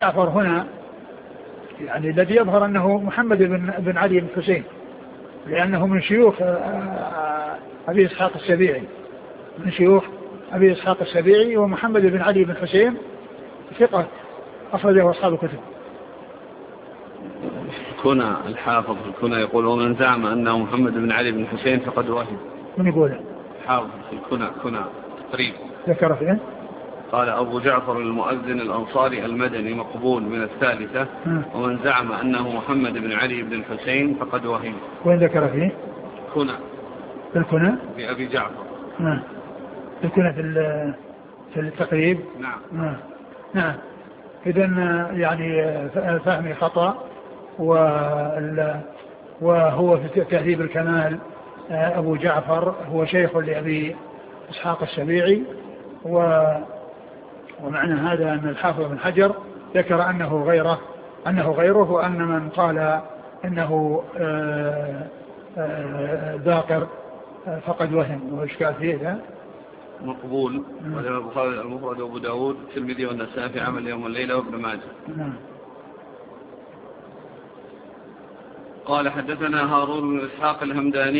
جعفر هنا يعني الذي يظهر أنه محمد بن علي بن حسين، لأنه من شيوخ أبي إسحاق السبيعي، من شيوخ أبي إسحاق السبيعي. ومحمد بن علي بن حسين ثقة أخرجه أصحاب الكتب. كنا الحافظ كنا يقول ومن زعم أنه محمد بن علي بن حسين فقد وهم. من يقول؟ حافظ كنا قريب ذكر فيه قال أبو جعفر المؤذن الأنصاري المدني مقبول من الثالثة. ومن زعم أنه محمد بن علي بن الحسين فقد وهم. وين ذكر فيه؟ كنا الكنى بأبي جعفر. الكنى في التقريب. نعم. إذن يعني فهمي خطأ. وهو في تهذيب الكمال أبو جعفر هو شيخ لأبي إسحاق السبيعي. ومعنى هذا أن الحافظ بن حجر ذكر أنه غيره وأن من قال أنه ذاكر فقد وهم. وإشكال فيه ذا مقبول. وله البخاري المفرد وأبو داود والترمذي والنسائي في عمل يوم الليلة وابن ماجه. قال حدثنا هارون بن إسحاق الهمداني